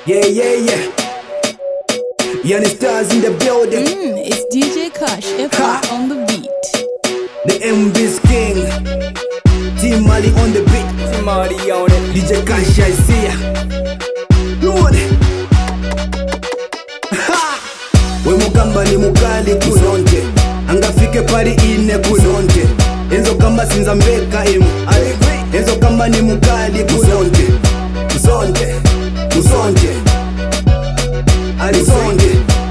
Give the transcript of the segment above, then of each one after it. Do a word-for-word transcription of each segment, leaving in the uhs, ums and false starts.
Yeah, yeah, yeah. Yanni Stars in the building. Mm, it's D J Kush, F R on the beat. The M B's King. Team Mali on the beat. Team Mali on it. D J Kush, I see ya. Lord. Ha! We mukamba ni mukali kulonje. Angafike pari ine kulonje. Enzo kamba sinza mbeka imu. Enzo kamba ni mukali kulonje. Kusonje, kusonje. Alisonje.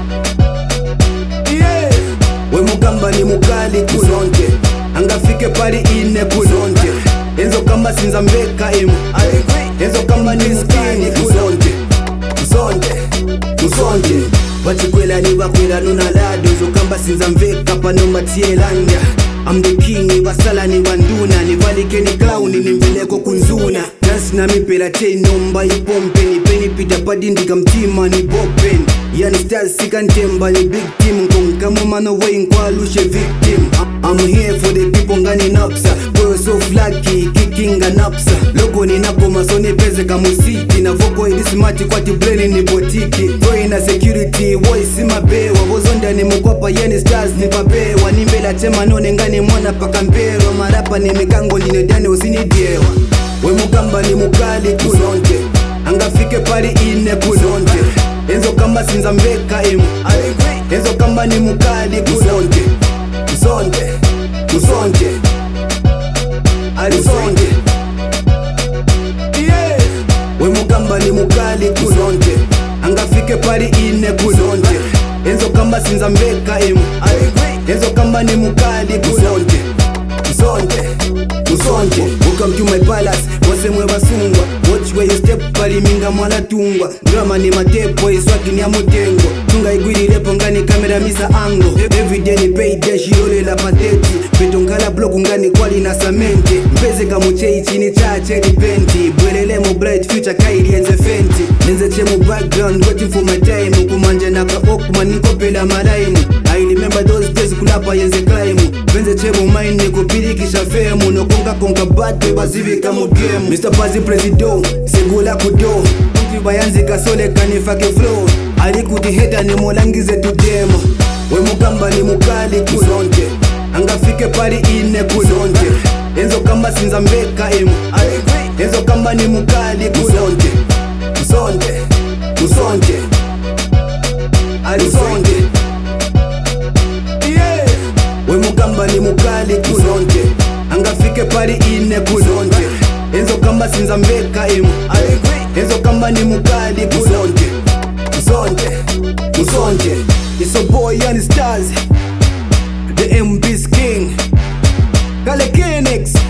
Yeah. We mugamba ni mukali kulonje. Angafike pari ine kulonje. Enzo kamba sinza mbeka imu. Enzo kamba ni mukali kulonje. Kusonje, kusonje. Bachikwela ni bakwela nuna lado. Zokamba sinza mbeka pano matielanda. I'm the king, ni basala ni banduna. Ni valike ni clown, ni mveleko kunzuna. Dance na mipela chain nomba ipompe. Ni peni pita padindika mtima ni bopen. Yani stars sika ntemba ni big team. Nkongamo mano way nkwalushe victim. I'm here for the people ngani napsa. Boy so flaky, kicking a napsa. Logo ni nakoma so ni peze kamusiki. Na voko ili smart kwa tibleni ni botiki. Boy na security, boy si mabewa. Wozonda ni mkopa yani stars ni papewa. Ni mbela tema none ngani mwana paka mpero. Marapa ni mikango ndine dane usinidewa. We mugamba ni mukali kulonje. Angafike pari ine kulonje. Enzo kamba sinza mbeka imu. Enzo kamba ni mukali kulonje. Kusonje, kusonje. Alisonje. Yeah. We mugamba ni mukali kulonje. Angafike pari ine kulonje. Enzo kamba sinza mbeka imu. Enzo kamba ni mukali kulonje. Kusonje, kusonje. Welcome to my palace, wase mwe basungwa. Watch where you step, pali minga mwana tungwa. Drama ni matepo, iswaki ni ya mutengo. Tunga igwiri lepo ngani kamera misa ango. Everyday ni payday, shirole la pateti. Petongala bloku ngani kwali na samente. Mpeze kamuchei chini chache dipenti. Bwelele mu bright future kairi enze fenti. Nenze chemu background, waiting for my time. Kumanje na kaoku maniko pela maraimu. I remember those days kulapa yenze climu. Benze chemu mine kupili kisha femu. Nokonga konga bad we bazivika mu game. Mister Pazi Presido, segula kudo. Kuti bayanzi kasole kanifake flow. Alikuti heta ni molangize tudemo. We mukamba ni mukali kulonje. Angafike pari ine kulonje. Enzo kamba sinza mbeka imu. Enzo kamba ni mukali kulonje. Kusonje, kusonje. Alisonje. Yeah. We mukamba ni mukali kulonje. Angafike pari ine kulonje. Enzo kamba sinza mbeka imu. Enzo kamba ni mukali kulonje. Kusonje, kusonje. It's a boy Yanni Stars, the M B's King. Kale Kenix.